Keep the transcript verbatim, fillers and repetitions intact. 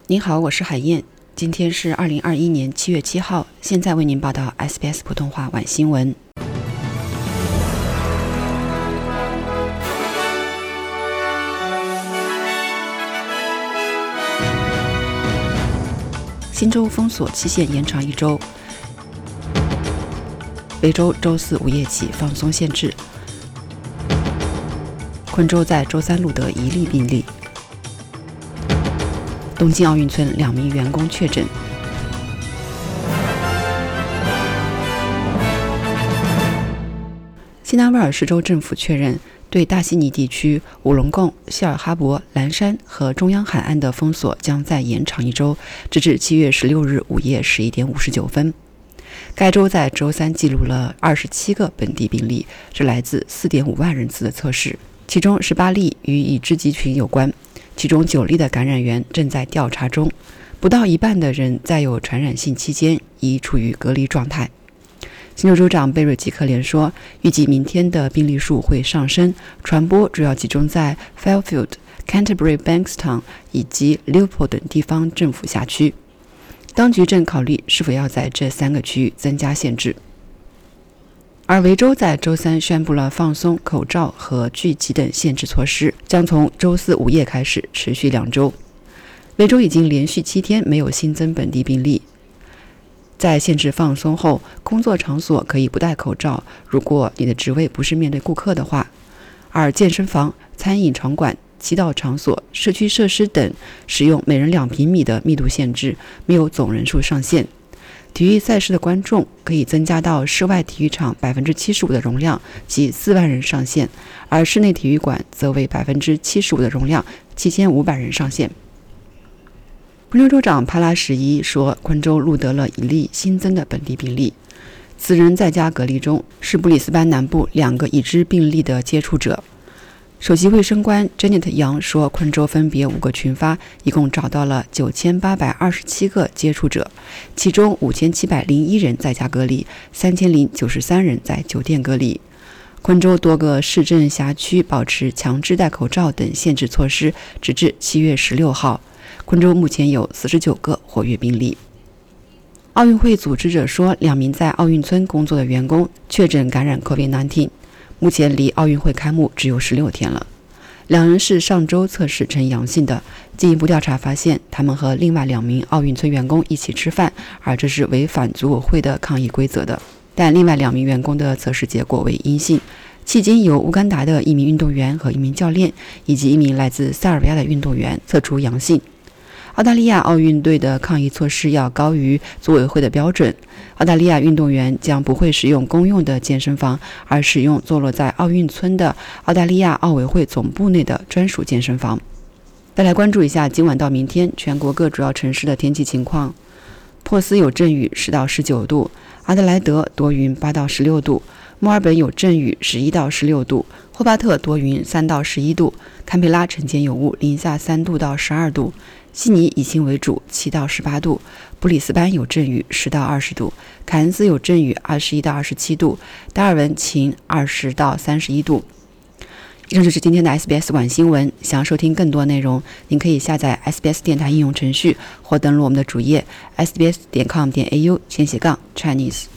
您好，我是海燕，今天是二零二一年七月七号，现在为您报道 S B S 普通话晚新闻。新州封锁期限延长一周，维州周四午夜起放松限制，昆州在周三录得一例病例。东京奥运村两名员工确诊。新南威尔士州政府确认，对大悉尼地区五龙贡、希尔哈伯、蓝山和中央海岸的封锁将再延长一周，直至七月十六日午夜十一点五十九分。该州在周三记录了二十七个本地病例，是来自 四点五万人次的测试，其中十八例与已知集群有关。其中九例的感染源正在调查中，不到一半的人在有传染性期间已处于隔离状态。新州州长贝瑞吉克连说，预计明天的病例数会上升，传播主要集中在 Fairfield、Canterbury-Bankstown 以及 Leopold 等地方政府辖区。当局正考虑是否要在这三个区域增加限制。而维州在周三宣布了放松口罩和聚集等限制措施，将从周四午夜开始持续两周。维州已经连续七天没有新增本地病例。在限制放松后，工作场所可以不戴口罩，如果你的职位不是面对顾客的话。而健身房、餐饮场馆、祈祷场所、社区设施等使用每人两平米的密度限制，没有总人数上限。体育赛事的观众可以增加到室外体育场 百分之七十五 的容量，即四万人上限，而室内体育馆则为 百分之七十五 的容量，七千五百人上限。昆州州长帕拉什伊说，昆州录得了一例新增的本地病例，此人在家隔离中，是布里斯班南部两个已知病例的接触者。首席卫生官 Janet 杨说，昆州分别五个群发，一共找到了九千八百二十七个接触者，其中五千七百零一人在家隔离，三千零九十三人在酒店隔离。昆州多个市政辖区保持强制戴口罩等限制措施，直至七月十六号。昆州目前有四十九个活跃病例。奥运会组织者说，两名在奥运村工作的员工确诊感染 COVID 十九，目前离奥运会开幕只有十六天了。两人是上周测试呈阳性的，进一步调查发现，他们和另外两名奥运村员工一起吃饭，而这是违反组委会的抗议规则的。但另外两名员工的测试结果为阴性，迄今由乌干达的一名运动员和一名教练，以及一名来自塞尔维亚的运动员测出阳性。澳大利亚奥运队的抗疫措施要高于组委会的标准。澳大利亚运动员将不会使用公用的健身房，而使用坐落在奥运村的澳大利亚奥委会总部内的专属健身房。再来关注一下今晚到明天全国各主要城市的天气情况。珀斯有阵雨十到十九度，阿德莱德多云八到十六度，墨尔本有阵雨十一到十六度，霍巴特多云三到十一度，堪培拉晨间有雾零下三度到十二度，悉尼以晴为主七到十八度，布里斯班有阵雨十到二十度，凯恩斯有阵雨二十一到二十七度，达尔文晴二十到三十一度。以上就是今天的 S B S 晚新闻。想要收听更多内容，您可以下载 S B S 电台应用程序或登录我们的主页 S B S 点 com 点 A U 前斜杠 Chinese。